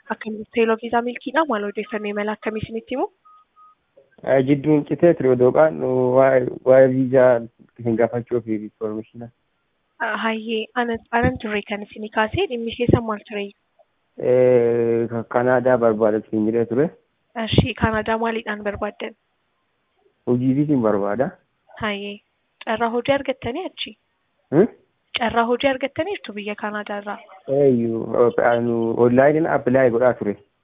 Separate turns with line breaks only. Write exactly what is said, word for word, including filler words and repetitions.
akkamitti teeloo viizaa milkiidha maal odeeffannoo imala akkamii isinitti himu?
Jidduun citee ture odoqaan waa'ee viizaa isin gaafachuu fi information.
Hayyee anan turre kan isinii kaasee dhimmi keessan maal ture?
Kanaadaa barbaada isin jedhee ture.
Ashii Kanaadaa maaliidhaan barbaaddan?
Hojii isin barbaada.
Hayyee carraa hojii argattanii achi? Carraa hojii argattaniirtu biyya Kanaadaa irraa?
Eeyyuu onlaayiniin appilaayi godhaa ture.